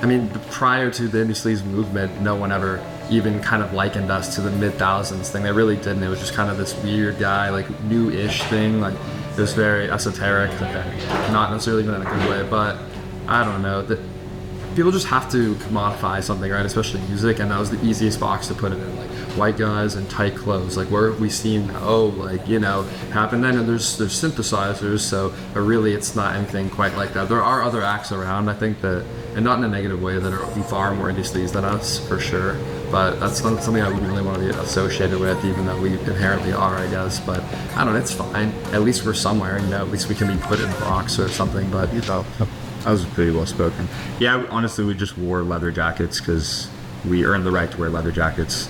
I mean, prior to the indie sleaze movement, no one ever even kind of likened us to the mid-thousands thing. They really didn't. It was just kind of this weird guy, like new-ish thing. Like it was very esoteric, not necessarily even in a good way. But I don't know. People just have to commodify something, right? Especially music, and that was the easiest box to put it in. Like white guys in tight clothes. Like where have we seen happen then? And there's synthesizers, so but really it's not anything quite like that. There are other acts around, I think that, and not in a negative way, that are far more indie sleaze than us for sure. But that's not something I wouldn't really want to be associated with, even though we inherently are, I guess. But I don't know, it's fine. At least we're somewhere, at least we can be put in a box or something. But That was pretty well spoken. Yeah, honestly, we just wore leather jackets because we earned the right to wear leather jackets.